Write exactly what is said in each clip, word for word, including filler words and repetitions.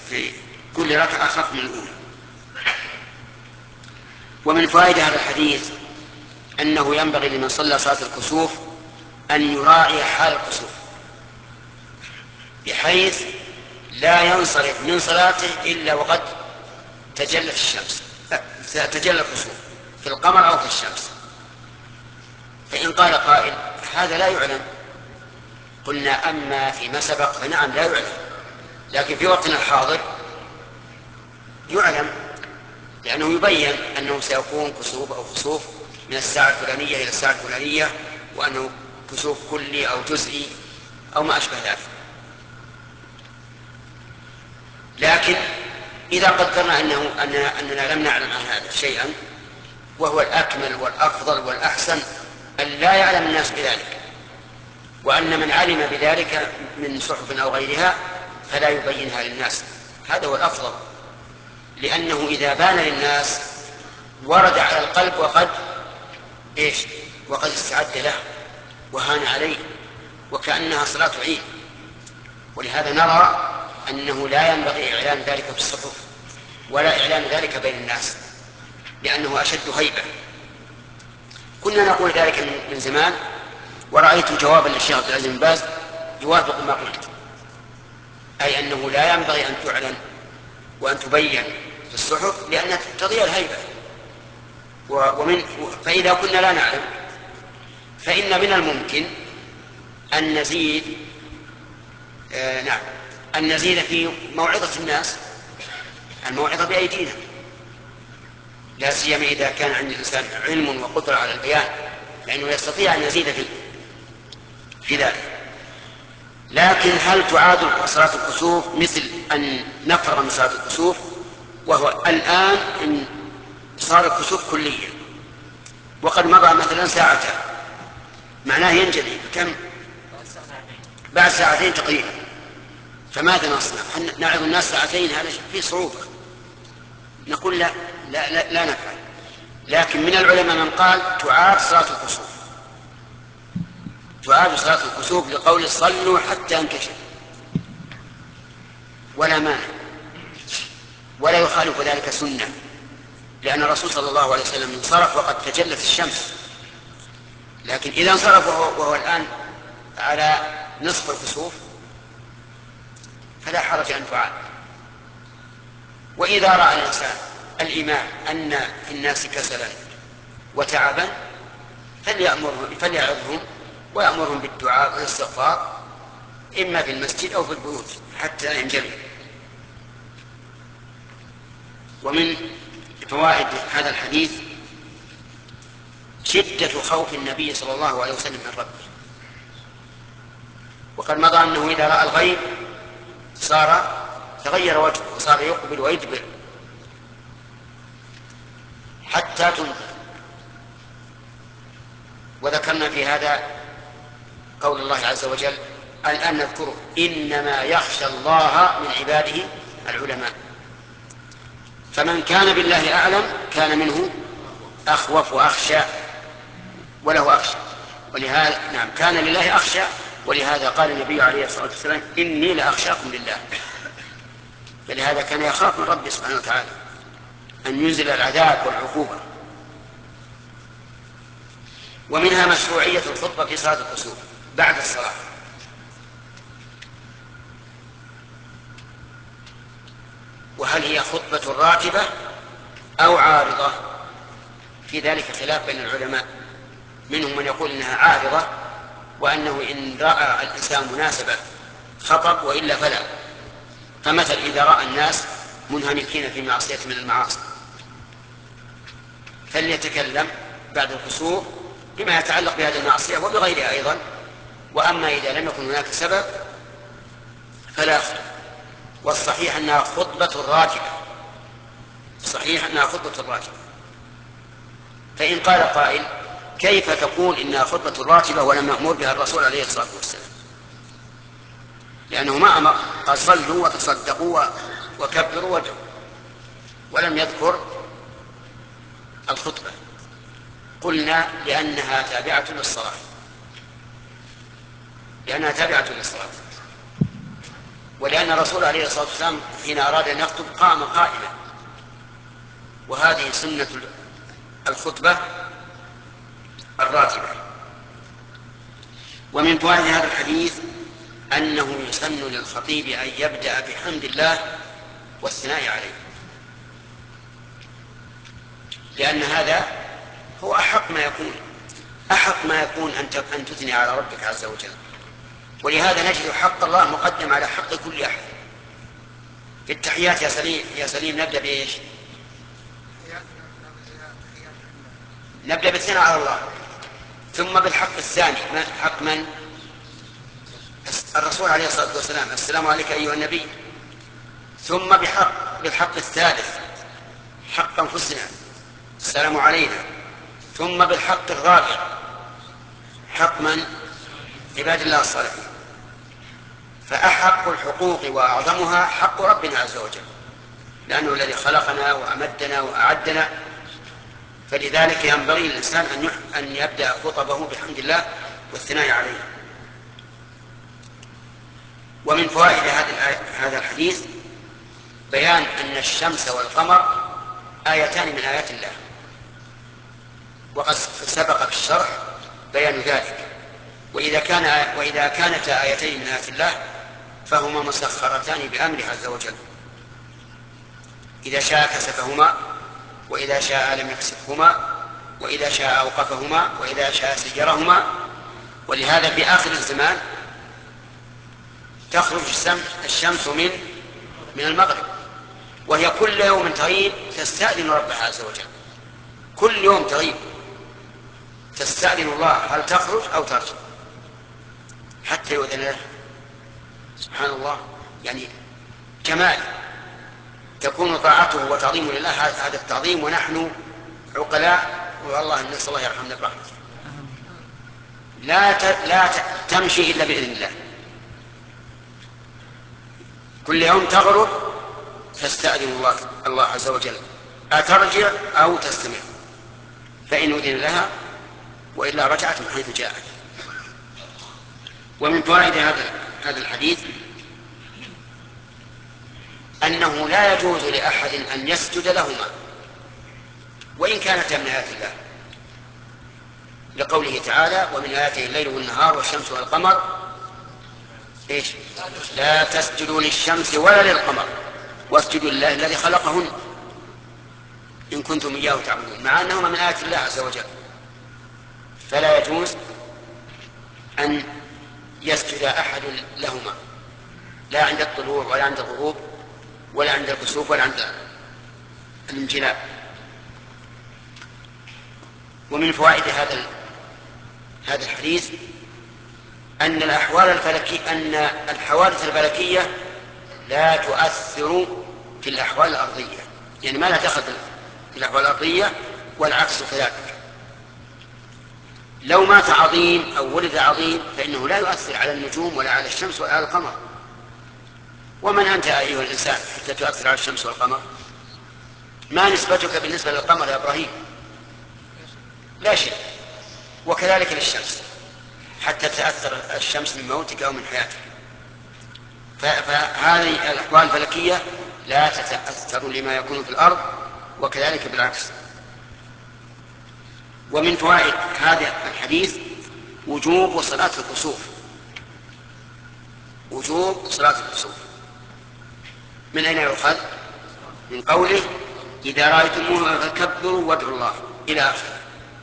في كل ركعة أخف من الأولى. ومن فوائد هذا الحديث أنه ينبغي لمن صلى صلاة الكسوف أن يراعي حال الكسوف، بحيث لا ينصرف من صلاته إلا وقد تجلت الشمس، تجلى الكسوف في القمر أو في الشمس. فإن قال قائل هذا لا يعلم، قلنا أما فيما سبق فنعم لا يعلم، لكن في وقتنا الحاضر يعلم، لأنه يبين أنه سيكون كسوف أو خسوف من الساعة الفلانية إلى الساعة الفلانية، وأنه كسوف كلي أو جزئي أو ما أشبه ذلك. لكن إذا قدرنا أنه أننا, أننا لم نعلم عن هذا شيئا، وهو الأكمل والأفضل والأحسن أن لا يعلم الناس بذلك، وأن من علم بذلك من صحف أو غيرها فلا يبينها للناس، هذا هو الأفضل، لأنه إذا بان للناس ورد على القلب وقد إيش وقد استعد له وهان عليه، وكأنها صلاة عيد. ولهذا نرى أنه لا ينبغي إعلان ذلك في الصحف ولا إعلان ذلك بين الناس، لأنه أشد هيبة. كنا نقول ذلك من زمان، ورأيت جوابا للشيخ عبد العزيز بن باز يوافق ما قلت، أي أنه لا ينبغي أن تعلن وأن تبين في الصحف لأنها تضيع الهيبة. ومن فإذا كنا لا نعلم فإن من الممكن أن نزيد آه نعم أن نزيد في موعظة الناس، الموعظة بأيدينا، لا سيما إذا كان عند الإنسان علم وقدرة على البيان، لأنه يستطيع أن يزيد في في ذلك. لكن هل تعاد صلاة الكسوف مثل أن نفرغ من صلاة الكسوف؟ وهو الآن إن صار الكسوف كليا وقد مضى مثلا ساعتان، معناه ينجلي كم؟ بعد ساعتين تقريبا. فماذا نصنع؟ هل نعظ الناس ساعتين؟ هذا فيه صعوبة. نقول لا لا, لا, لا نفعل. لكن من العلماء من قال تعاد صلاة الكسوف، تعاد صلاة الكسوف لقول صلوا حتى ينكشف، ولا مانع، ولا يخالف ذلك سنة، لأن الرسول صلى الله عليه وسلم انصرف وقد تجلت الشمس. لكن إذا انصرف وهو, وهو الآن على نصف الكسوف فلا حرج أن تعاد. وإذا رأى الإنسان الإمام أن في الناس كسلا وتعبا فليأمرهم فليعظهم ويأمرهم بالدعاء والاستغفار، إما في المسجد أو في البيوت حتى ينجلي. ومن فوائد هذا الحديث شدة خوف النبي صلى الله عليه وسلم من ربه، وقد مضى أنه إذا رأى الغيب صار تغير وجهه وصار يقبل ويدبر حتى تنزل. وذكرنا في هذا قول الله عز وجل الآن نذكره: إنما يخشى الله من عباده العلماء. فمن كان بالله أعلم كان منه أخوف وأخشى وله أخشى، ولهذا نعم كان لله أخشى، ولهذا قال النبي عليه الصلاة والسلام إني لأخشاكم لله. فلهذا كان يخاف من ربه سبحانه وتعالى أن ينزل العذاب والعقوبة. ومنها مشروعية الخطبة في صلاة الكسوف بعد الصلاة، وهل هي خطبة راتبة أو عارضة؟ في ذلك خلاف بين العلماء، منهم من يقول إنها عارضة، وأنه إن رأى الإنسان مناسبة خطب وإلا فلا. فمثل إذا رأى الناس منهمكين في معصية من المعاصي فليتكلم بعد الكسوف بما يتعلق بهذه المعصية وبغيرها أيضا. وأما إذا لم يكن هناك سبب فلا خطب. والصحيح أنها خطبة راتبة، صحيح أنها خطبة راتبة. فإن قال قائل كيف تقول إنها خطبة راتبة ولم يأمر بها الرسول عليه الصلاة والسلام؟ لأنه ما أمر، قال صلوا وتصدقوا وكبروا وادعوا، ولم يذكر الخطبة. قلنا لأنها تابعة للصلاة، لأنها تابعة للصلاة. ولأن الرسول عليه الصلاة والسلام حين أراد أن يخطب قام قائما، وهذه سنة الخطبة الراتبة. ومن فوائد هذا الحديث أنه يسن للخطيب أن يبدأ بحمد الله والثناء عليه، لأن هذا هو أحق ما يكون أحق ما يكون أن تثني على ربك عز وجل. ولهذا نجد حق الله مقدم على حق كل أحد. في التحيات يا سليم يا سليم نبدأ بإيش؟ نبدأ بالثناء على الله، ثم بالحق الثاني حق من؟ الرسول عليه الصلاة والسلام، السلام عليك أيها النبي. ثم بحق بالحق الثالث حق أنفسنا، السلام علينا. ثم بالحق الرابع حق من؟ عباد الله الصالحين. فأحق الحقوق وأعظمها حق ربنا عز وجل، لأنه الذي خلقنا وأمدنا وأعدنا، فلذلك ينبغي للإنسان أن يبدأ خطبه بحمد الله والثناء عليه. ومن فوائد هذا الحديث بيان أن الشمس والقمر آيتان من آيات الله، وقد سبق في الشرح بيان ذلك. وإذا كان وإذا كانتا آيتين من آيات الله فهما مسخرتان بأمره عز وجل، إذا شاء كسفهما، وإذا شاء لم يكسفهما، وإذا شاء أوقفهما، وإذا شاء سيرهما. ولهذا في آخر الزمان تخرج الشمس من من المغرب، وهي كل يوم تغيب تستأذن ربها عز وجل، كل يوم تغيب تستأذن الله هل تخرج أو ترجع حتى يؤذن له. سبحان الله، يعني جمال تكون طاعته وتعظيم لله هذا التعظيم، ونحن عقلاء والله نسأل الله يرحمنا برحمته لا لا تمشي إلا بإذن الله. كل يوم تغرب تستأذن الله الله عز وجل أترجع أو تستمر، فإن أذن لها وإلا رجعت من حيث جاءت. ومن فوائد هذا هذا الحديث أنه لا يجوز لأحد أن يسجد لهما وإن كانتا من آيات الله، لقوله تعالى ومن آياته الليل والنهار والشمس والقمر إيش؟ لا تسجدوا للشمس ولا للقمر واسجدوا لله الذي خلقهن إن كنتم إياه تعبدون، مع أنهما من آيات الله عز وجل. فلا يجوز أن يسجد أحد لهما، لا عند الطلوع ولا عند الغروب ولا عند الكسوف ولا عند الانجلاء. ومن فوائد هذا هذا الحديث أن الأحوال الفلكية أن الحوادث الفلكية لا تؤثر في الأحوال الأرضية، يعني ما لا دخل في الأحوال الأرضية والعكس كذلك. لو مات عظيم أو ولد عظيم فإنه لا يؤثر على النجوم ولا على الشمس ولا على القمر. ومن أنت أيها الإنسان حتى تؤثر على الشمس والقمر؟ ما نسبتك بالنسبة للقمر يا إبراهيم؟ لا شيء. وكذلك للشمس حتى تأثر الشمس من موتك أو من حياتك. فهذه الأحوال الفلكية لا تتأثر لما يكون في الأرض، وكذلك بالعكس. ومن فوائد هذا الحديث وجوب صلاة الكسوف، وجوب صلاة الكسوف. من أين يؤخذ؟ من قوله إذا رأيتموه فكبروا وادعوا الله إلى آخره.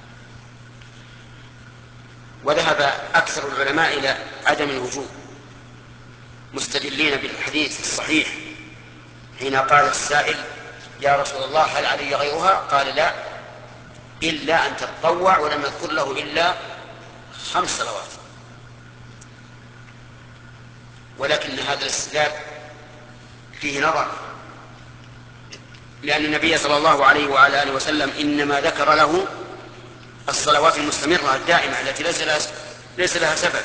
وذهب أكثر العلماء إلى عدم الوجوب مستدلين بالحديث الصحيح حين قال السائل يا رسول الله هل علي غيرها؟ قال لا، إلا أن تتطوع، ولم يذكر له إلا خمس صلوات. ولكن هذا الاستدلال فيه نظر، لأن النبي صلى الله عليه وعلى آله وسلم إنما ذكر له الصلوات المستمرة الدائمة التي ليس لها, ليس لها سبب.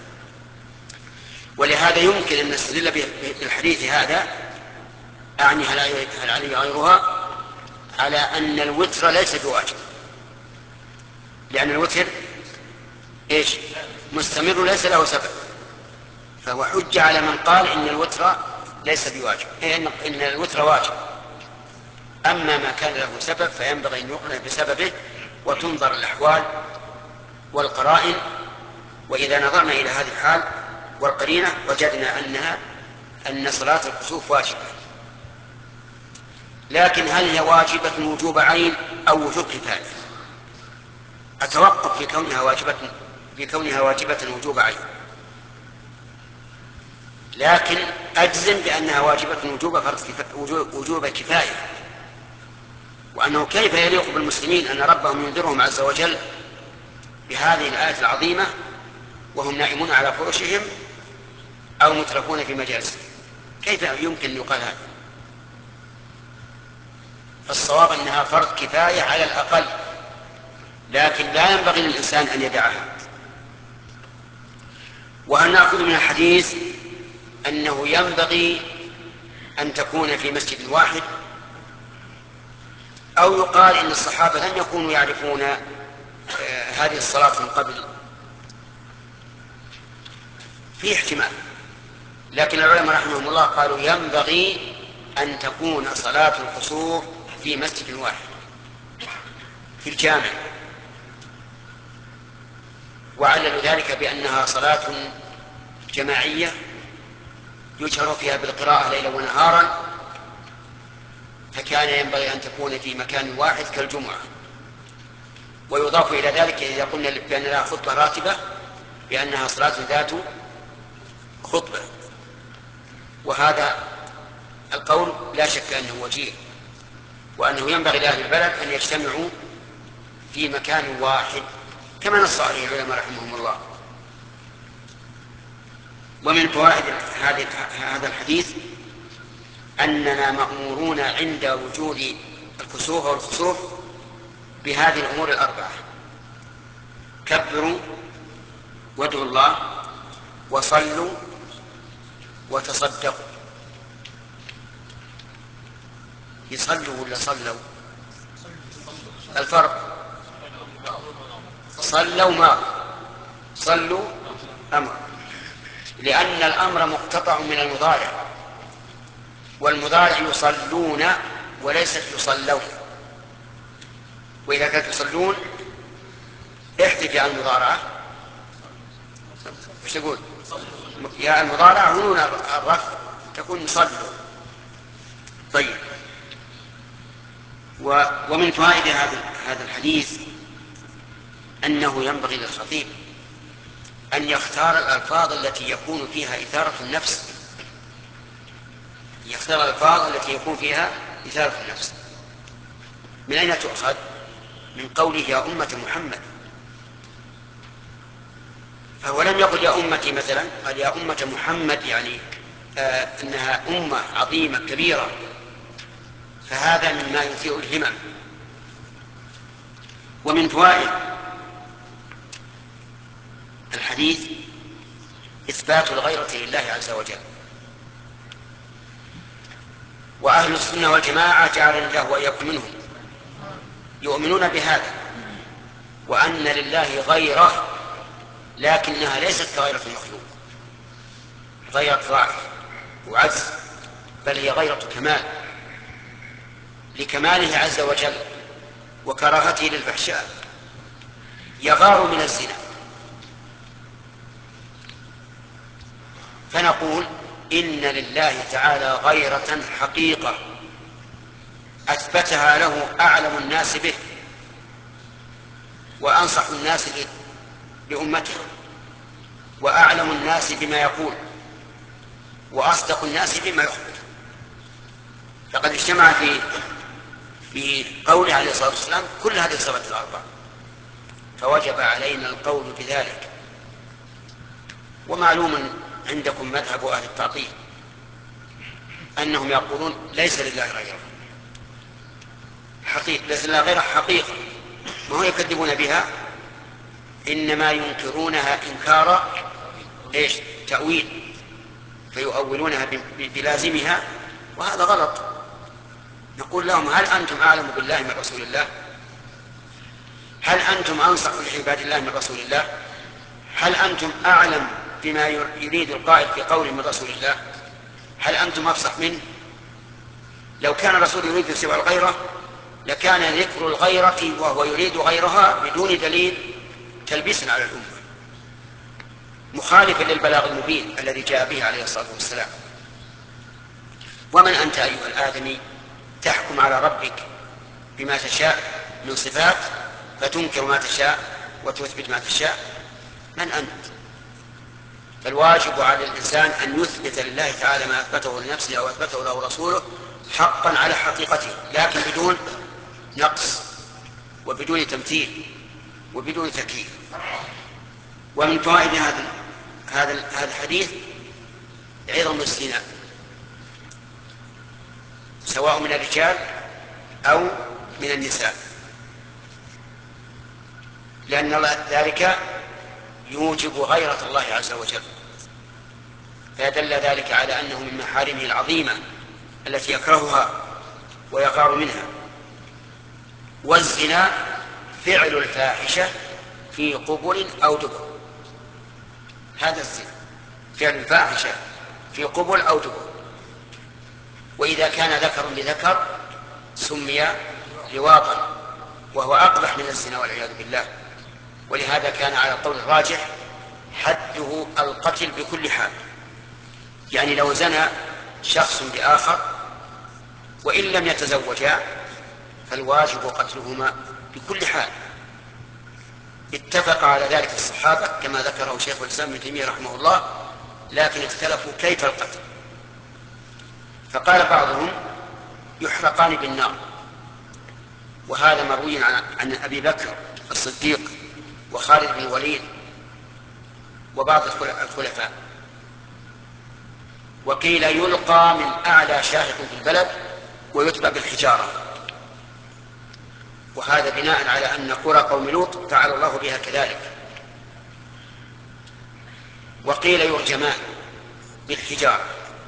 ولهذا يمكن أن نستدل بالحديث هذا، أعني هل علي غيرها، على أن الوتر ليس بواجب، لأن الوتر إيش؟ مستمر ليس له سبب، فهو حج على من قال إن الوتر ليس بواجب، إن الوتر واجب. أما ما كان له سبب فينبغي أن يقرن بسببه وتنظر الأحوال والقرائن، وإذا نظرنا إلى هذه الحال والقرينة وجدنا أنها أن صلاة الكسوف واجبة. لكن هل هي واجبة وجوب عين أو وجوب كفاية؟ أتوقف في كونها واجبة في كونها واجبة وجوب عين، لكن أجزم بأنها واجبة وجوب فرض وجوب كفاية، وأنه كيف يليق بالمسلمين أن ربهم ينذرهم عز وجل بهذه الآية العظيمة وهم نائمون على فرشهم أو مترفون في مجالسهم؟ كيف يمكن أن يقال هذا؟ فالصواب أنها فرض كفاية على الأقل، لكن لا ينبغي للإنسان أن يدعها. وهل نأخذ من الحديث أنه ينبغي أن تكون في مسجد واحد، أو يقال إن الصحابة لم يكونوا يعرفون هذه الصلاة من قبل؟ في احتمال، لكن العلماء رحمهم الله قالوا ينبغي أن تكون صلاة الكسوف في مسجد واحد في الجامع، وعللوا ذلك بأنها صلاة جماعية يجهر فيها بالقراءة ليلا ونهارا، فكان ينبغي أن تكون في مكان واحد كالجمعة. ويضاف إلى ذلك إذا قلنا بأن لها خطبة راتبة بأنها صلاة ذات خطبة، وهذا القول لا شك أنه وجيه، وأنه ينبغي لأهل البلد أن يجتمعوا في مكان واحد كما نص عليه العلماء رحمهم الله. ومن فوائد هذا الحديث أننا مأمورون عند وجود الكسوف والخسوف بهذه الأمور الأربعة: كبروا وادعوا الله وصلوا وتصدقوا. يصلوا ولا صلوا؟ الفرق صلوا ما صلوا أمر، لأن الأمر مقتطع من المضارع، والمضارع يصلون وليست يصلون. وإذا كانت يصلون احذف يا المضارعة، ايش تقول؟ يا المضارعة هنون الرفع تكون يصلوا. طيب، ومن فوائد هذا الحديث أنه ينبغي للخطيب أن يختار الألفاظ التي يكون فيها إثارة النفس، يختار الألفاظ التي يكون فيها إثارة النفس. من أين تؤخذ؟ من قوله يا أمة محمد، فهو لم يقل يا أمتي مثلا، قال يا أمة محمد، يعني آه أنها أمة عظيمة كبيرة، فهذا مما يثير الهمم. ومن فوائد الحديث إثبات الغيرة لله عز وجل، وأهل السنة والجماعة جعلنا الله وإياكم منهم يؤمنون بهذا، وأن لله غيرة لكنها ليست كغيرة المخلوق، غيرة ضعف وعجز، بل هي غيرة كمال لكماله عز وجل وكراهته للفحشاء، يغار من الزنا. فنقول إن لله تعالى غيرة حقيقة أثبتها له أعلم الناس به وأنصح الناس لأمته وأعلم الناس بما يقول وأصدق الناس بما يخبر. فقد اجتمع في في قوله عليه الصلاة والسلام كل هذه الصفات الأربع، فوجب علينا القول بذلك. ومعلوم عندكم مذهب أهل التعطيل أنهم يقولون ليس لله غيره حقيقة، ليس لله غيره حقيقة، ما هو يكذبون بها، إنما ينكرونها إنكار إيش؟ تأويل، فيؤولونها بلازمها، وهذا غلط. نقول لهم هل أنتم أعلم بالله من رسول الله؟ هل أنتم أنصح لعباد الله من رسول الله؟ هل أنتم أعلم بما يريد القائل في قوله من رسول الله؟ هل أنتم أفصح منه؟ لو كان الرسول يريد سوى الغيرة لكان ذكر الغيرة وهو يريد غيرها بدون دليل تلبيسا على الأمة، مخالفا للبلاغ المبين الذي جاء به عليه الصلاة والسلام. ومن أنت أيها الآدمي تحكم على ربك بما تشاء من صفات فتنكر ما تشاء وتثبت ما تشاء؟ من أنت؟ فالواجب على الإنسان أن يثبت لله تعالى ما أثبته لنفسه أو أثبته له رسوله حقا على حقيقته، لكن بدون نقص وبدون تمثيل وبدون تكييف. ومن فوائد هذا هذا هذا الحديث عظم الزنا سواء من الرجال أو من النساء، لأن ذلك يوجب غيرة الله عز وجل، فيدل ذلك على أنه من محارمه العظيمة التي يكرهها ويغار منها. والزنا فعل الفاحشة في قبل أو دبر، هذا الزنا فعل الفاحشة في قبل أو دبر، وإذا كان ذكر لذكر سمي لواطا وهو أقبح من الزنا والعياذ بالله. ولهذا كان على القول الراجح حده القتل بكل حال، يعني لو زنى شخص بآخر وإن لم يتزوجا فالواجب قتلهما بكل حال. اتفق على ذلك الصحابة كما ذكره شيخ الإسلام ابن تيمية رحمه الله، لكن اختلفوا كيف القتل، فقال بعضهم يحرقان بالنار، وهذا مروي عن أبي بكر الصديق وخالد بن الوليد وبعض الخلفاء. وقيل يلقى من أعلى شاهق في البلد ويتبع بالحجارة، وهذا بناء على أن قرى قوم لوط فعل الله بها كذلك. وقيل يرجمان بالحجارة.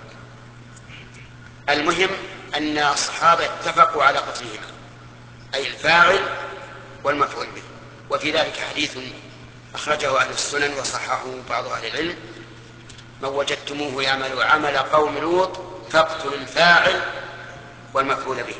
المهم أن الصحابة اتفقوا على قتلهما، أي الفاعل والمفعول به. وفي ذلك حديث أخرجه أهل السنن وصححه بعض أهل العلم: من وجدتموه يعمل عمل قوم لوط فاقتلوا الفاعل والمفعول به.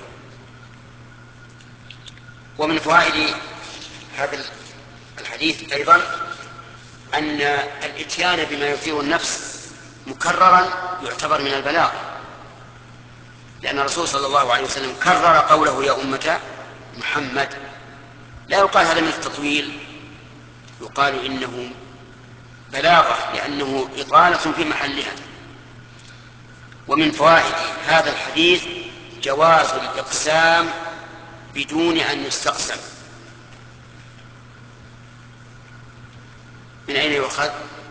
ومن فوائد هذا الحديث أيضا أن الإتيان بما يثير النفس مكررا يعتبر من البلاغ، لأن الرسول صلى الله عليه وسلم كرر قوله يا أمة محمد. لا يقال هذا من التطويل، يقال إنه بلاغة لأنه إطالة في محلها. ومن فوائد هذا الحديث جواز الإقسام بدون أن يستقسم. من أين يؤخذ؟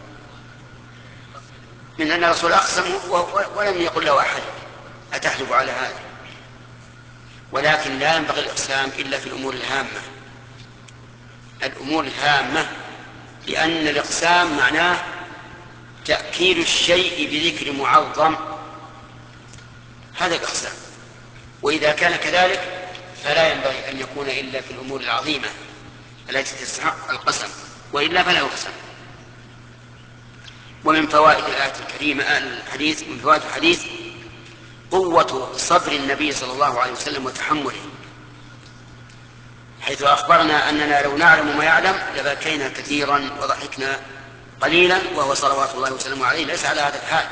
من أن الرسول أقسم ولم يقل له أحد أتحلف على هذا. ولكن لا ينبغي الإقسام إلا في الأمور الهامة، الأمور الهامة، لأن الإقسام معناه تأكيد الشيء بذكر معظم، هذا الإقسام. وإذا كان كذلك فلا ينبغي أن يكون إلا في الأمور العظيمة التي تستحق القسم، وإلا فلا يقسم. ومن فوائد الآية الكريمة الحديث من فوائد الحديث قوة صبر النبي صلى الله عليه وسلم وتحمله، حيث أخبرنا أننا لو نعلم ما يعلم لبكينا كثيرا وضحكنا قليلا، وهو صلوات الله وسلامه عليه ليس على هذا الحال،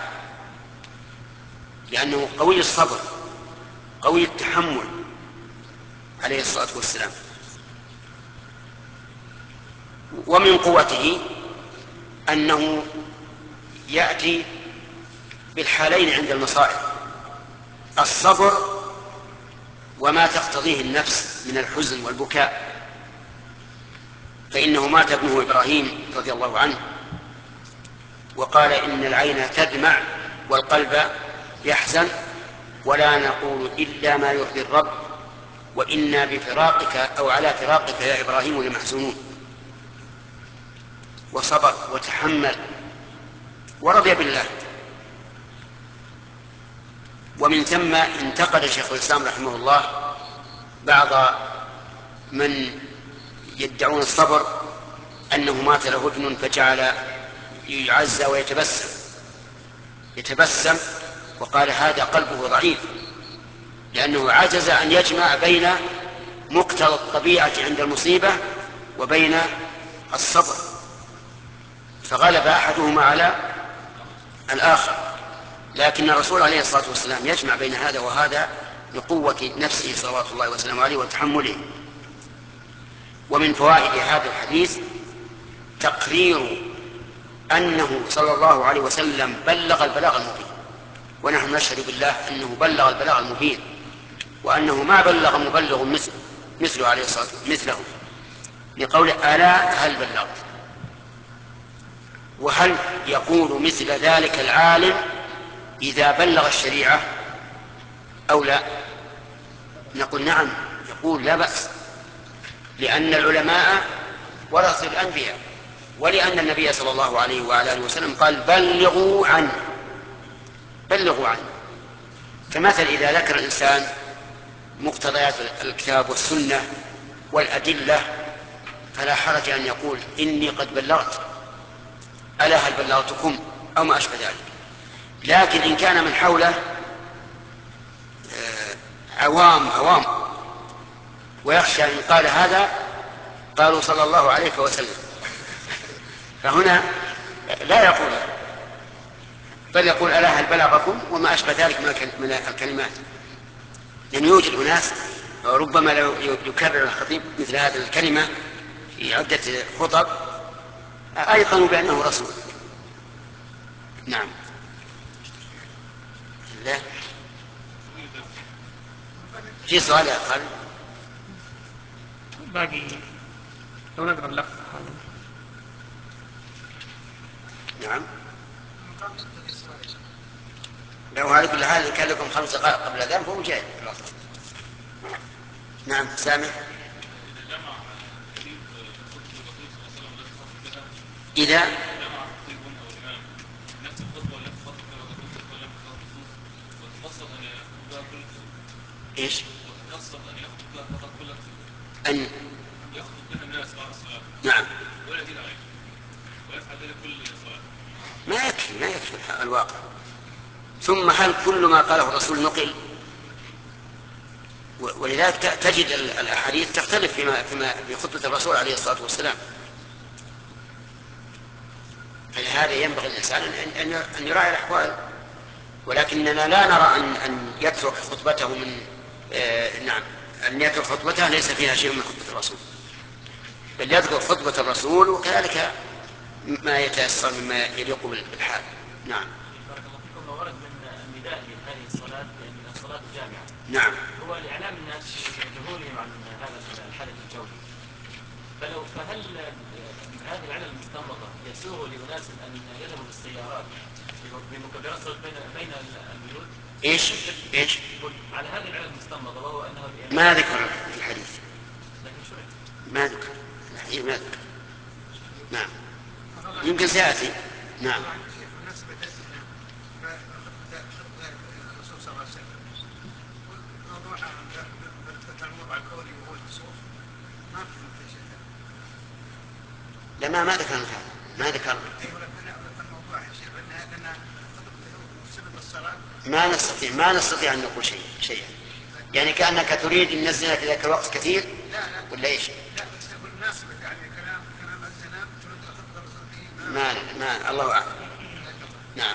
لأنه قوي الصبر قوي التحمل عليه الصلاة والسلام. ومن قوته أنه يأتي بالحالين عند المصائب: الصبر وما تقتضيه النفس من الحزن والبكاء، فإنه مات ابنه إبراهيم رضي الله عنه وقال إن العين تدمع والقلب يحزن ولا نقول إلا ما يرضي الرب وإنا بفراقك أو على فراقك يا إبراهيم لمحزونون. وصبر وتحمل ورضي بالله. ومن ثم انتقد شيخ الإسلام رحمه الله بعض من يدعون الصبر أنه مات له ابن فجعل يعزى ويتبسم يتبسم وقال هذا قلبه ضعيف، لأنه عجز أن يجمع بين مقتضى الطبيعة عند المصيبة وبين الصبر، فغلب أحدهما على الآخر. لكن الرسول عليه الصلاة والسلام يجمع بين هذا وهذا بقوة نفسه صلوات الله وسلامه عليه وتحمله. ومن فوائد هذا الحديث تقرير أنه صلى الله عليه وسلم بلغ البلاغ المبين، ونحن نشهد بالله أنه بلغ البلاغ المبين، وأنه ما بلغ مبلغ مثل مثله عليه الصلاة والسلام مثله، لقوله ألا هل بلغت. وهل يقول مثل ذلك العالم إذا بلغ الشريعة أو لا؟ نقول نعم، يقول لا بأس، لأن العلماء ورثوا الأنبياء، ولأن النبي صلى الله عليه وعلى آله وسلم قال بلغوا عنه بلغوا عنه. فمثل إذا ذكر الإنسان مقتضيات الكتاب والسنة والأدلة فلا حرج أن يقول إني قد بلغت، ألا هل بلغتكم أو ما أشبه ذلك. لكن إن كان من حوله عوام عوام ويخشى إن قال هذا قالوا صلى الله عليه وسلم، فهنا لا يقول، بل يقول ألا هل بلغكم وما أشبه ذلك من الكلمات. لأن يوجد أناس ربما لو يكرر الخطيب مثل هذه الكلمة في عدة خطب أيقنوا بأنه رسول. نعم. لا في سؤال آخر باقي لو نقرأ اللفظ هذا. نعم. لو هذه كل هذه كان لكم خمس دقائق قبل الأذان فهو جاهز. نعم سامع. إذا إيش؟ أن يخطب بها الناس بعد الصلاة. نعم. ولا يزيد عليه ويفعل ذلك كل صلاة. ما يكفي ما يكفي الواقع. ثم هل كل ما قاله الرسول نقل؟ ولذلك تجد الأحاديث تختلف فيما فيما في خطبة الرسول عليه الصلاة والسلام. فلهذا ينبغي الإنسان أن أن يراعي الأحوال، ولكننا لا نرى أن أن يترك خطبته من آه نعم أن يترك خطبته ليس فيها شيء من خطبة الرسول، بل يذكر خطبة الرسول وكذلك ما يتيسر مما يليق بالحال. نعم. بارك الله فيكم. ما ورد من النداء لهذه الصلاة من الصلاة الجامعة. نعم. هو لإعلام الناس جهولهم عن هذا الحدث الجوي. فلو فهل هذه العلل المستنبطة يسوغ لأناس أن يذهبوا بالسيارات بمكبرات صوت بين بين البيوت؟ ايش؟ ايش؟ على هذه العلل المستنبطة وهو أنه ما ذكر في الحديث. لكن شو ما ذكر الحديث ما ذكر. نعم. يمكن سيأتي. نعم. لا ما ما ذكرنا هذا ما ذكرنا. ما نستطيع ما نستطيع أن نقول شيء شيئا يعني كأنك تريد أن نزلنا في ذاك الوقت كثير ولا إيش؟ ما ما الله أعلم. نعم.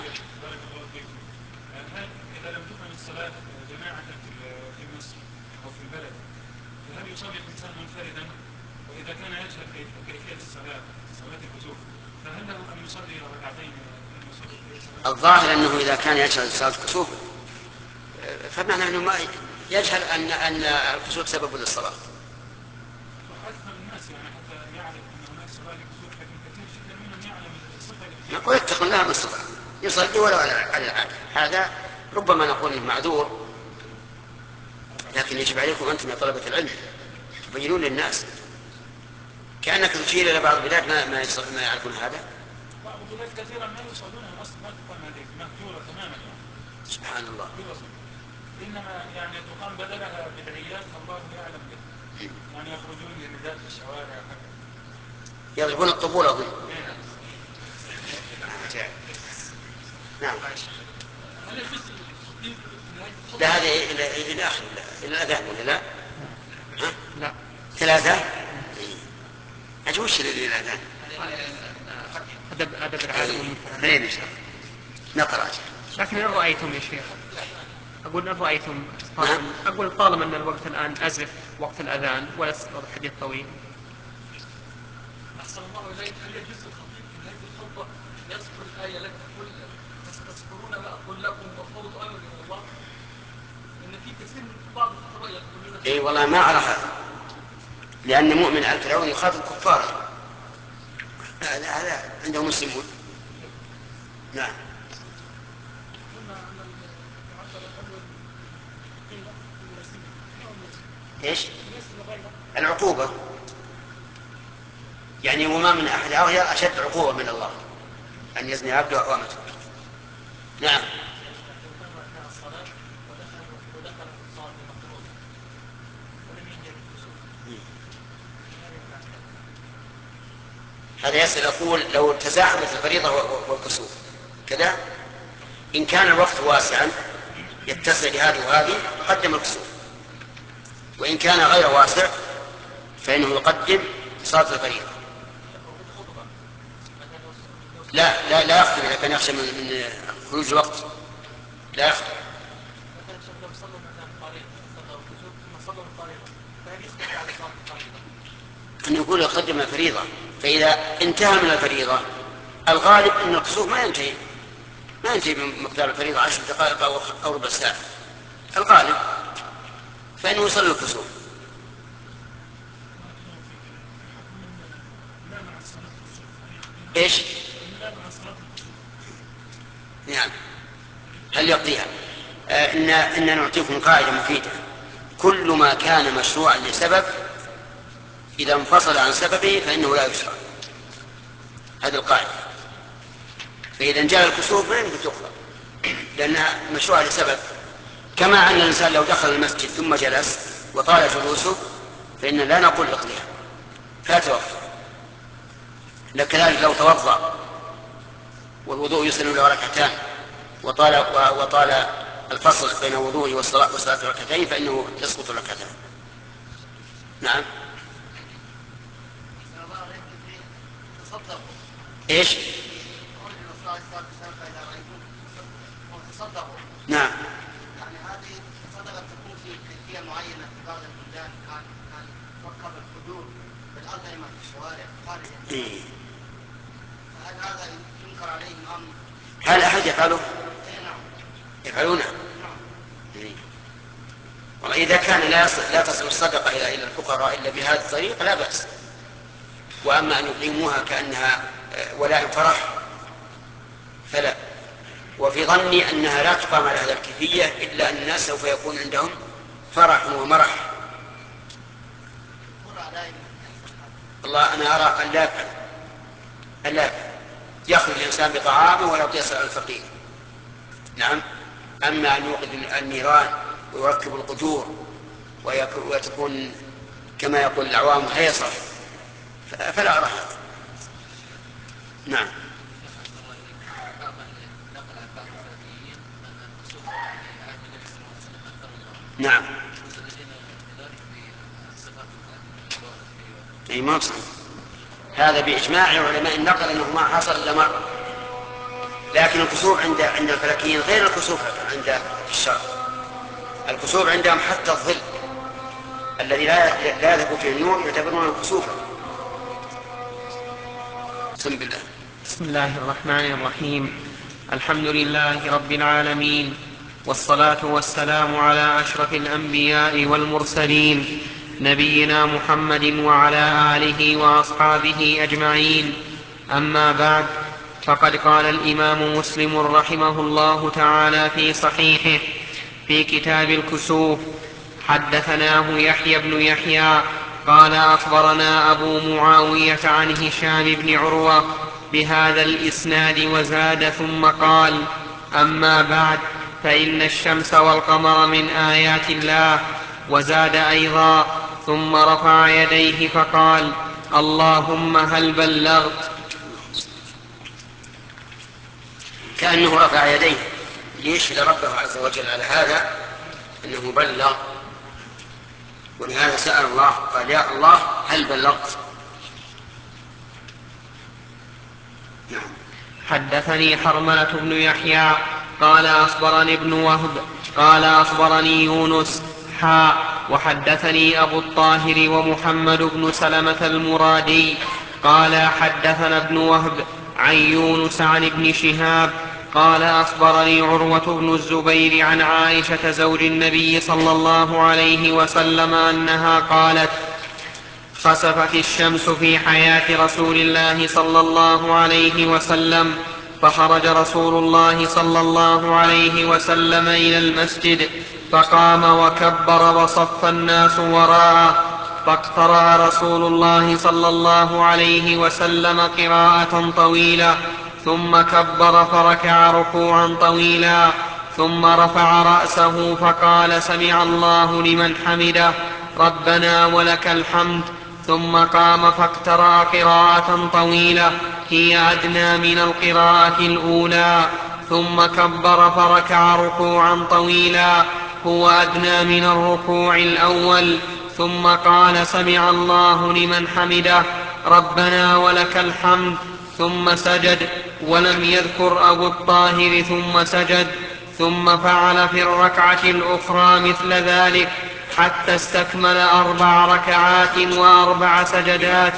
إذا لم تكن الصلاة جماعة في المسجد أو في البلد فهل يصلي الإنسان منفردا؟ وإذا كان يجهل كيفية الصلاة صلاة الكسوف فهل له أن يصلي ركعتين؟ الظاهر أنه إذا كان يجهل صلاة الكسوف فمعنى أنه ما يجهل أن أن الكسوف سبب للصلاة. أكثر الناس يعني حتى يعرف أن هناك صلاة الكسوف لكن كثير جدا منهم يعلم الصفة. نقول اتق الله ما استطاع يصلي ولو على العادة، هذا ربما نقول معذور، لكن يجب عليكم أنتم يا طلبة العلم تبينون للناس. كأنك تشير إلى بعض البلاد ما ما, ما يعرفون هذا. بعض البلاد كثيرا ما يصلون اصلا ما تقام هذه مهجوره تماما يعني. سبحان الله. انما يعني تقام بدلها بدعيات الله يعلم به. يعني يخرجون لنداء في الشوارع يضربون الطبول اظن. نعم. لا هذا إلى إلى آخر إلى الأذان ولا لا؟ ها؟ لا. ثلاثة. أجل وش إلى الأذان؟ أدب أدب العالم والمنفرد. منين إن شاء الله؟ نقرأ. لكن إن رأيتم يا شيخ، أقول إن رأيتم طالما أقول طالما أن الوقت الآن أزف وقت الأذان ولا تستطيع الحديث طويل. أحسن الله إليك. هل يجوز الخطيب في نهاية الخطبة يذكر الآية التي تقول فستذكرون ما أقول لكم وأفوض أمري إلى الله؟ إن في كثير من بعض الخطباء يقولون إي والله ما أعرف هذا، لأن مؤمن آل فرعون يخاطب كفارا، هذا هذا عنده مسلمون. نعم. إيش؟ العقوبة يعني وما من أحد أغير أشد عقوبة من الله أن يزني عبده أو أمته. نعم. هذا يسأل يقول لو تزاحمت الفريضة والكسوف كذا، إن كان الوقت واسعا يتسع لهذه وهذه قدم الكسوف، وإن كان غير واسع فإنه يقدم صلاة الفريضة. لا لا لا يخطب إذا كان يخشى من خروج الوقت لا يخطب. أن يقول يقدم الفريضة، فإذا انتهى من الفريضة الغالب أن الكسوف ما ينتهي ما ينتهي من مقدار الفريضة عشر دقائق أو ربع ساعة الغالب، فإنه يصلي الكسوف. إيش؟ نعم. هل يقضيها؟ آه إن إن نعطيكم قاعدة مفيدة: كل ما كان مشروعا لسبب إذا انفصل عن سببه فإنه لا يشرع. هذه القاعدة. فإذا جاء الكسوف ما يمكن تقضى لأنها مشروعة لسبب، كما أن الإنسان لو دخل المسجد ثم جلس وطال جلوسه فإن لا نقول اقضيها فلا توقف. كذلك لو توضأ والوضوء يسن له ركعتان وطال وطال الفصل بين وضوءه والصلاة والصلاة ركعتين فإنه يسقط الركعتان. نعم. ايش؟ نعم. يعني هذه الصدقة تكون في كيفية معينة في بعض البلدان، كان كان وقف الحدود بالأطعمة في الشوارع خارج البلاد. فهل هذا ينكر عليه أم؟ هل أحد يفعله؟ نعم. يفعلونه؟ نعم. والله إذا كان لا لا تصل الصدقة إلى إلى الفقراء إلا بهذه الطريقة لا بأس. وأما أن يقيموها كأنها ولاء فرح فلا. وفي ظني أنها لا تقام على هذا الكيفية إلا أن الناس سوف يكون عندهم فرح ومرح. الله أنا أرى أن لا يفعل أن لا يفعل يأخذ الإنسان بطعامه ويعطيه الفقير. نعم. أما أن يوقد النيران ويركب القدور وتكون كما يقول العوام هيصة فلا أرى هذا. نعم. نعم. أي ما صح. هذا بإجماع علماء النقل أنه ما حصل إلا مرة، لكن الكسوف عند عند الفلكيين غير الكسوف عند الشرع. الكسوف عندهم حتى الظل الذي لا لا يذهب فيه النور يعتبرونه كسوفا. بسم الله. بسم الله الرحمن الرحيم. الحمد لله رب العالمين، والصلاة والسلام على أشرف الأنبياء والمرسلين نبينا محمد وعلى آله وأصحابه أجمعين. أما بعد، فقد قال الإمام مسلم رحمه الله تعالى في صحيحه في كتاب الكسوف: حدثناه يحيى بن يحيى قال أخبرنا أبو معاوية عن هشام بن عروة بهذا الإسناد وزاد ثم قال: أما بعد، فإن الشمس والقمر من آيات الله. وزاد أيضا: ثم رفع يديه فقال: اللهم هل بلغت؟ كأنه رفع يديه ليشهد ربه عز وجل على هذا أنه بلغ، ولهذا سأل الله قال يا الله هل بلغت؟ نعم. حدثني حرملة بن يحيى قال أخبرني ابن وهب قال أخبرني يونس حاء وحدثني أبو الطاهر ومحمد بن سلمة المرادي قال حدثنا ابن وهب عن يونس عن ابن شهاب قال أخبرني عروة بن الزبير عن عائشة زوج النبي صلى الله عليه وسلم أنها قالت خسفت الشمس في حياة رسول الله صلى الله عليه وسلم فخرج رسول الله صلى الله عليه وسلم إلى المسجد فقام وكبر وصف الناس وراءه فاقترأ رسول الله صلى الله عليه وسلم قراءة طويلة ثم كبر فركع ركوعا طويلا ثم رفع رأسه فقال سمع الله لمن حمده ربنا ولك الحمد ثم قام فاقترأ قراءة طويلة هي أدنى من القراءة الأولى ثم كبر فركع ركوعا طويلا هو أدنى من الركوع الأول ثم قال سمع الله لمن حمده ربنا ولك الحمد ثم سجد ولم يذكر أبو الطاهر ثم سجد ثم فعل في الركعة الأخرى مثل ذلك حتى استكمل أربع ركعات وأربع سجدات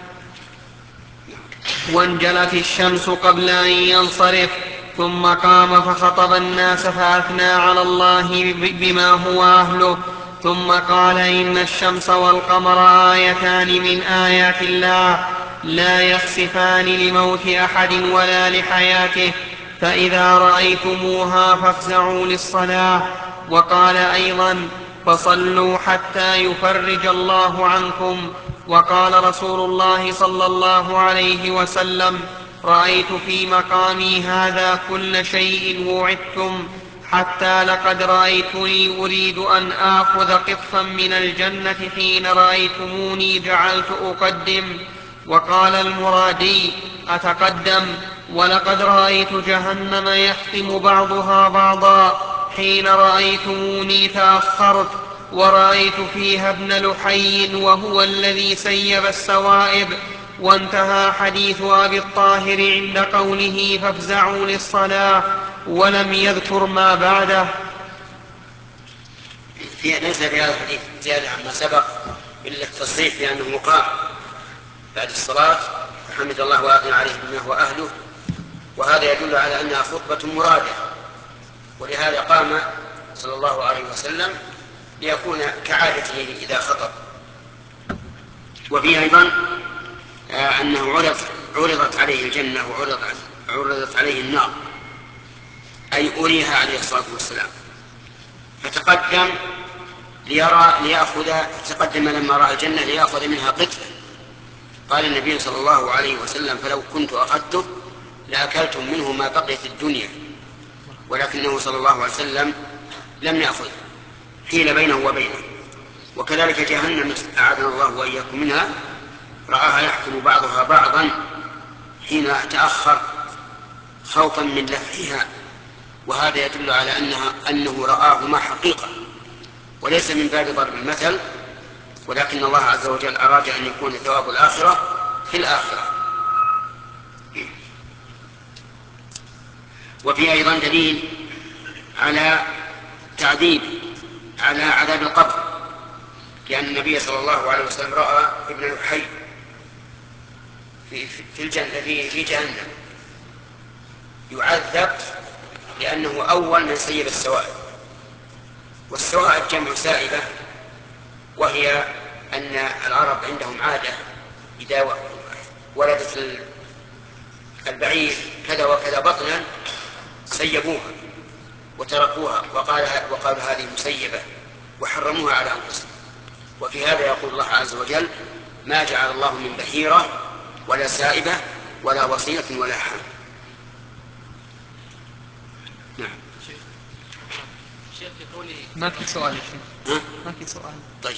وانجلت الشمس قبل أن ينصرف ثم قام فخطب الناس فأثنى على الله بما هو أهله ثم قال إن الشمس والقمر آيتان من آيات الله لا يخسفان لموت أحد ولا لحياته فإذا رأيتموها فافزعوا للصلاة وقال أيضا فصلوا حتى يفرج الله عنكم وقال رسول الله صلى الله عليه وسلم رأيت في مقامي هذا كل شيء وعدتم حتى لقد رأيتني أريد أن آخذ قطفا من الجنة حين رأيتموني جعلت أقدم وقال المرادي أتقدم ولقد رأيت جهنم يحتم بعضها بعضا حين رأيتموني تأخرت ورأيت فيها ابن لحي وهو الذي سيب السوائب وانتهى حديث أبي الطاهر عند قوله فافزعوا للصلاة ولم يذكر ما بعده. في ليس في هذا الحديث زيادة عما سبق إلا التصريح بأنه قام بعد الصلاة فحمد الله وأثنى عليه بما هو أهله، وهذا يدل على أنها خطبة مرادة، ولهذا قام صلى الله عليه وسلم ليكون كعادته إذا خطب. وفيه أيضا أنه عرض عرضت عليه الجنة وعرضت عليه النار، أي أريها عليه الصلاة والسلام، فتقدم ليرى ليأخذ تقدم لما رأى الجنة ليأخذ منها قطف. قال النبي صلى الله عليه وسلم فلو كنت أخذته لأكلتم منه ما بقي في الدنيا، ولكنه صلى الله عليه وسلم لم يأخذ، حيل بينه وبينه. وكذلك جهنم أعاذنا الله وإياكم منها رآها يحكم بعضها بعضا حين تأخر خوفا من لفحها، وهذا يدل على أنها أنه رآهما حقيقة وليس من باب ضرب المثل، ولكن الله عز وجل أراد أن يكون ثواب الآخرة في الآخرة. وفي أيضا دليل على تعذيب على عذاب القبر، لأن النبي صلى الله عليه وسلم رأى ابن لحي في في الجنة في في جهنم يعذب لأنه أول من سيب السوائب. والسوائب جمع سائبة، وهي أن العرب عندهم عادة إذا ولدت البعير كذا وكذا بطنا سيبوها وتركوها وقال وقالوا هذه مسيبة وحرموها على أنفسهم. وفي هذا يقول الله عز وجل ما جعل الله من بحيرة ولا سائبة ولا وصيلة ولا حام. نعم. ما في سؤال ما في سؤال. طيب.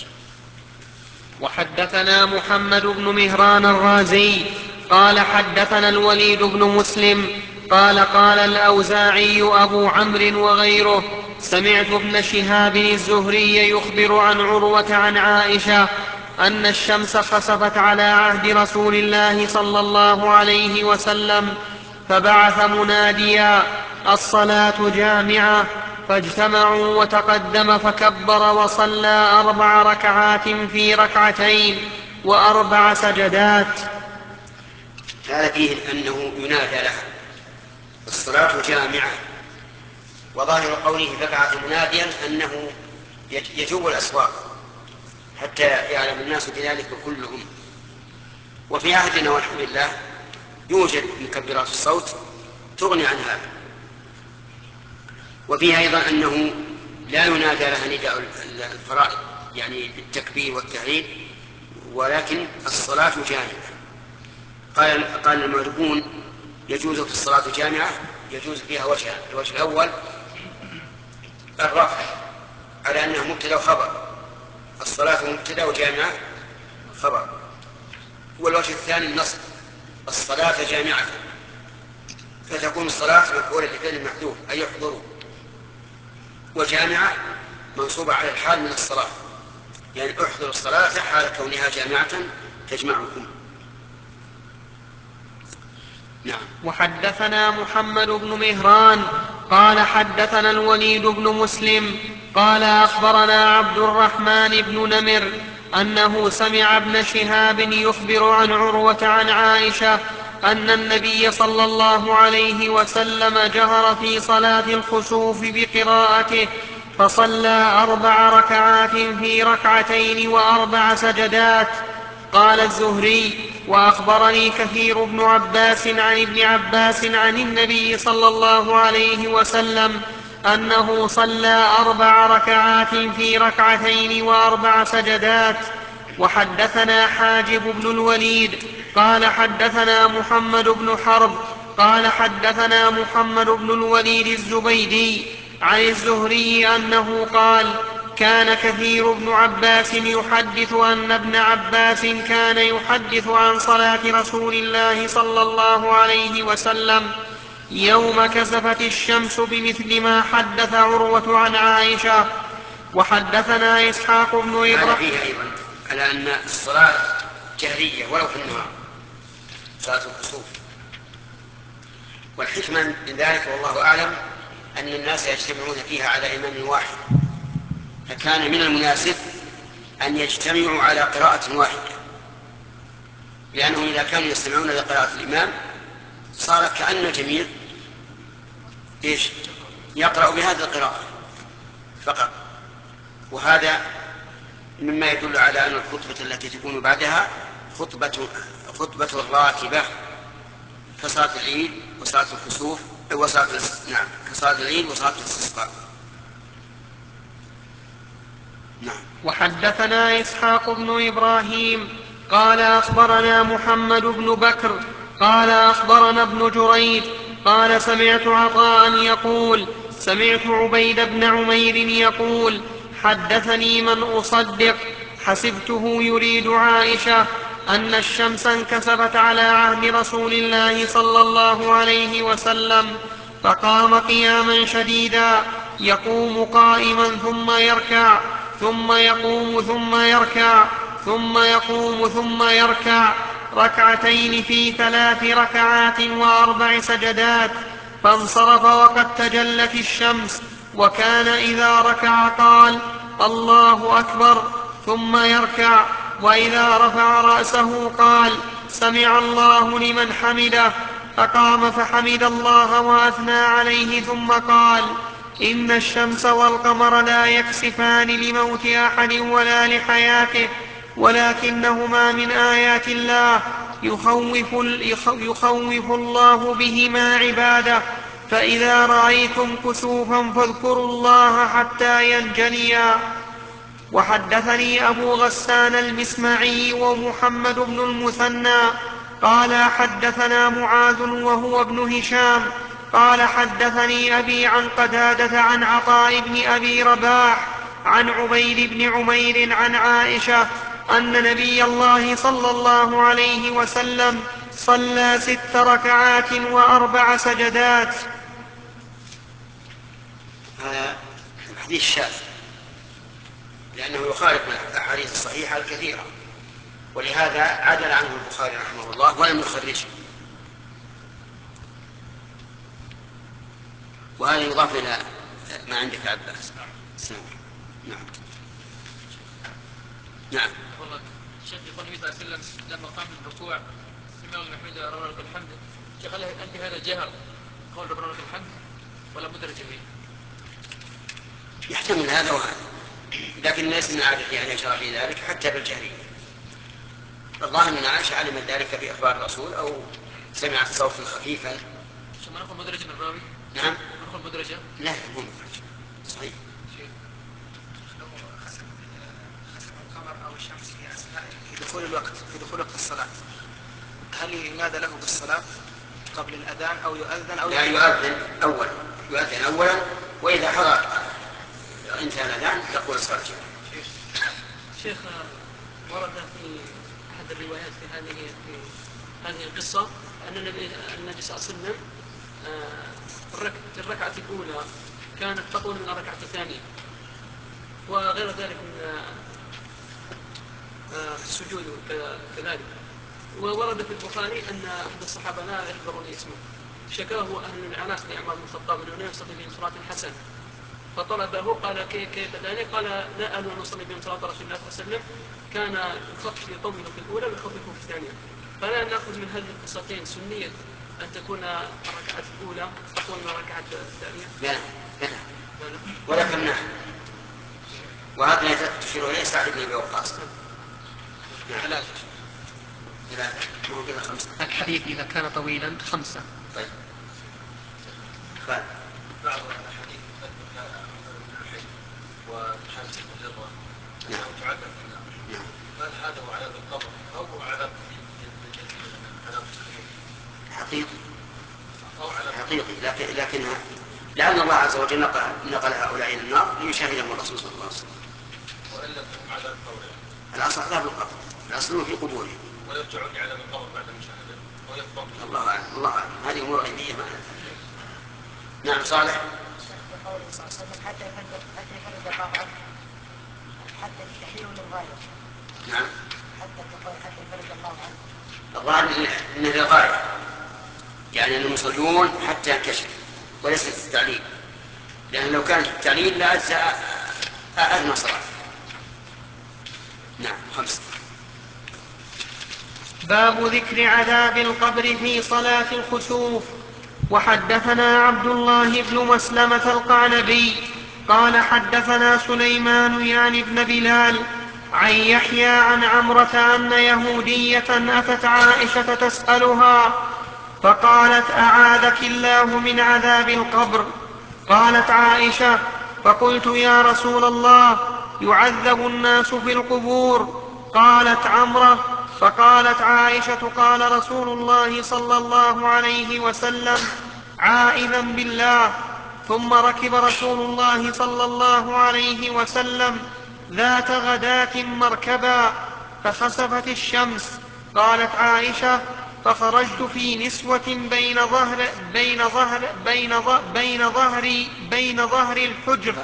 وحدثنا محمد بن مهران الرازي قال حدثنا الوليد بن مسلم قال قال الأوزاعي أبو عمرو وغيره سمعت ابن شهاب الزهري يخبر عن عروة عن عائشة أن الشمس خسفت على عهد رسول الله صلى الله عليه وسلم فبعث مناديا الصلاة جامعة فاجتمعوا وتقدم فكبر وصلى أربع ركعات في ركعتين وأربع سجدات. هذا فيه أنه ينادى لها الصلاة جامعة، وظاهر قوله فبعث مناديا أنه يجوب الأسواق حتى يعلم الناس بذلك كلهم. وفي عهدنا والحمد لله يوجد مكبرات الصوت تغني عن هذا. وفيها أيضا أنه لا ينادى لها نداء الفرائض يعني التكبير والتهليل، ولكن الصلاة جامعة. قال قال المالكون يجوز في الصلاة جامعة يجوز فيها وجهان. الوجه الأول الرفع على أنها مبتدأ وخبر، الصلاة مبتدأ وجامعة خبر. والوجه الثاني النصب، الصلاة جامعة، فتكون الصلاة مفعولة لفعل محذوف أي يحضروا، وجامعة منصوبة على الحال من الصلاة، يعني احضروا الصلاة حال كونها جامعة تجمعكم. نعم. وحدثنا محمد بن مهران قال حدثنا الوليد بن مسلم قال أخبرنا عبد الرحمن بن نمر أنه سمع ابن شهاب يخبر عن عروة عن عائشة أن النبي صلى الله عليه وسلم جهر في صلاة الخسوف بقراءته فصلى أربع ركعات في ركعتين وأربع سجدات. قال الزهري وأخبرني كثير بن عباس عن ابن عباس عن النبي صلى الله عليه وسلم أنه صلى أربع ركعات في ركعتين وأربع سجدات. وحدثنا حاجب بن الوليد قال حدثنا محمد بن حرب قال حدثنا محمد بن الوليد الزبيدي عن الزهري أنه قال كان كثير بن عباس يحدث أن ابن عباس كان يحدث عن صلاة رسول الله صلى الله عليه وسلم يوم كسفت الشمس بمثل ما حدث عروة عن عائشة. وحدثنا إسحاق بن إبراهيم. هذا فيه أيضا على أن الصلاة جهرية ولو في النهار، صلاة الكسوف، والحكمة من ذلك والله أعلم أن الناس يجتمعون فيها على إمام واحد، فكان من المناسب أن يجتمعوا على قراءة واحدة، لأنهم إذا كانوا يستمعون لقراءة الإمام صار كأن الجميع إيش يقرأ بهذه القراءة فقط. وهذا مما يدل على أن الخطبة التي تكون بعدها خطبة خطبة الراكبة كصلاة العيد وصلاة الكسوف وصلاة نعم كصلاة العيد وصلاة الاستسقاء. نعم. وحدثنا إسحاق بن إبراهيم قال أخبرنا محمد بن بكر قال أخبرنا ابن جريج قال سمعت عطاء يقول سمعت عبيد بن عمير يقول حدثني من أصدق حسبته يريد عائشة أن الشمس انكسفت على عهد رسول الله صلى الله عليه وسلم فقام قياما شديدا يقوم قائما ثم يركع ثم يقوم ثم يركع ثم يقوم ثم يركع ركعتين في ثلاث ركعات وأربع سجدات، فانصرف وقد تجلت الشمس، وكان إذا ركع قال الله أكبر ثم يركع، وإذا رفع رأسه قال سمع الله لمن حمده، فقام فحمد الله وأثنى عليه ثم قال إن الشمس والقمر لا يكسفان لموت أحد ولا لحياته، ولكنهما من آيات الله يخوف, يخوف الله بهما عباده، فإذا رأيتم كسوفا فاذكروا الله حتى ينجليا. وحدثني أبو غسان المسمعي ومحمد بن المثنى قال حدثنا معاذ وهو ابن هشام قال حدثني أبي عن قتادة عن عطاء بن أبي رباح عن عبيد بن عمير عن عائشة أن نبي الله صلى الله عليه وسلم صلى ست ركعات وأربع سجدات. هذا حديث شاذ لأنه يخالف الأحاديث الصحيحة الكثيرة، ولهذا عدل عنه البخاري رحمه الله ولم يخرجه. وهذا يضاف إلى ما عندك عباس. نعم نعم. والله الشيخ يقول النبي صلى الله عليه وسلم لما قام من الركوع سمع الله حمده ربنا لك الحمد. شيخ هل أنت هذا جهر قول ربنا لك الحمد ولا مدرج به؟ يحتمل هذا وهذا، لكن ليس من عادته أن يشرع في ذلك حتى بالجهرية. الظاهر أن عائشة علمت ذلك بإخبار الرسول أو سمعت صوتا خفيفا. شو ما نقول مدرجا من الراوي؟ نعم. نقول مدرجا؟ لا مو مدرج. صحيح. لو خسف خسف القمر او الشمس في اثناء في دخول الوقت في دخول وقت الصلاه، هل ينادى له بالصلاه قبل الاذان او يؤذن او لا يؤذن اولا، يؤذن اولا واذا حضر انتهى الاذان يقول الصلاه. شيخ ورد في احد الروايات في هذه في هذه القصه ان النبي النبي صلى الله عليه وسلم في الركعه الاولى كانت تطول من الركعه الثانيه، وغير ذلك من السجود كذلك. وورد في البخاري ان احد الصحابه لا يحضرني اسمه شكاه اهل العناس لعمر بن الخطاب انه لا يصلي بهم صلاه حسنه، فطلبه قال كيف كيف ذلك؟ قال لا أن نصلي بهم صلاه رسول الله صلى الله عليه وسلم كان يخفف يطول في الاولى ويخفف في الثانيه. فلا ناخذ من هذه القصتين سنيه ان تكون الركعه الاولى اطول من الركعه الثانيه؟ لا لا ولكن نعم، وهذا تشير اليه سعد بن ابي وقاص. ثلاثه ثلاثه مو كذا خمسه. الحديث إذا كان طويلا خمسة. طيب خالد. بعض الاحاديث تذكر الحج وحادثه الهجره انه تعذب في النار. نعم. هل هذا هو عذاب القبر او عذاب عذاب حقيقي او عذاب حقيقي لكن لكنها لأن الله عز وجل نقل, نقل هؤلاء إلى النار ليشاهدهم الرسول صلى الله عليه وسلم. وإن لم تكن عذاب القبر الأصل عذاب القبر، الأصل في قبورهم. ويرجعون لعذاب القبر بعد المشاهدة ويبقون. الله أعلم الله أعلم، هذه أمور غيبية معنا. نعم صالح. قوله صلى الله عليه وسلم حتى يفرد حتى يفرد الله عنه حتى التحليل للغايه. نعم. حتى تقول حتى يفرد الله عنه. الظاهر أنه للغاية، يعني أنهم يصلون حتى ينكشف وليس التعليل، لأن لو كان التعليل لأجزاء أدنى صلاة. نعم خمسة. باب ذكر عذاب القبر في صلاة الخسوف. وحدثنا عبد الله بن مسلمة القعنبي قال حدثنا سليمان يعني ابن بلال عن يحيى عن عمرة أن يهودية أتت عائشة تسألها فقالت أعاذك الله من عذاب القبر. قالت عائشة فقلت يا رسول الله يعذب الناس في القبور. قالت عمرة فقالت عائشة قال رسول الله صلى الله عليه وسلم عائذا بالله. ثم ركب رسول الله صلى الله عليه وسلم ذات غداة مركبا فخسفت الشمس. قالت عائشة فخرجت في نسوة بين ظهر بين ظهر بين ظهر بين ظهري بين ظهر الحجر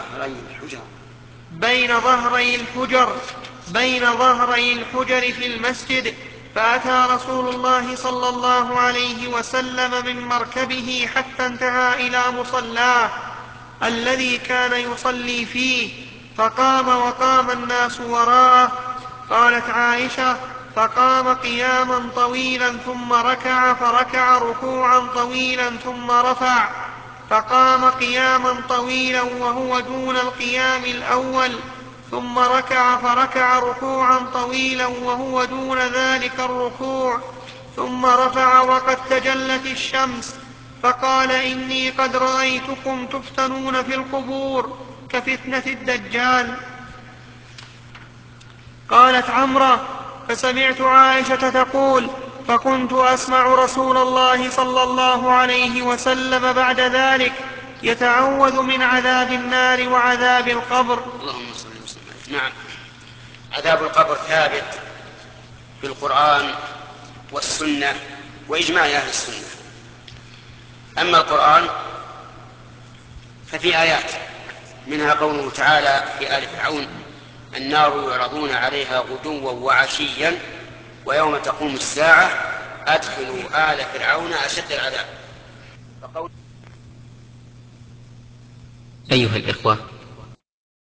بين ظهري الحجر بين ظهري الحجر في المسجد. فأتى رسول الله صلى الله عليه وسلم من مركبه حتى انتهى إلى مصلاه الذي كان يصلي فيه فقام وقام الناس وراءه. قالت عائشة فقام قياما طويلا ثم ركع فركع ركوعا طويلا ثم رفع فقام قياما طويلا وهو دون القيام الأول ثم ركع فركع ركوعا طويلا وهو دون ذلك الركوع ثم رفع وقد تجلت الشمس فقال إني قد رأيتكم تفتنون في القبور كفتنة الدجال. قالت عمرة فسمعت عائشة تقول فكنت أسمع رسول الله صلى الله عليه وسلم بعد ذلك يتعوذ من عذاب النار وعذاب القبر. اللهم صل وسلم. نعم عذاب القبر ثابت في القرآن والسنة وإجماع أهل السنة. أما القرآن ففي آيات منها قوله تعالى في آل فرعون: النار يعرضون عليها غدوا وعشيا ويوم تقوم الساعة أدخلوا آل فرعون أشد العذاب. أيها الإخوة،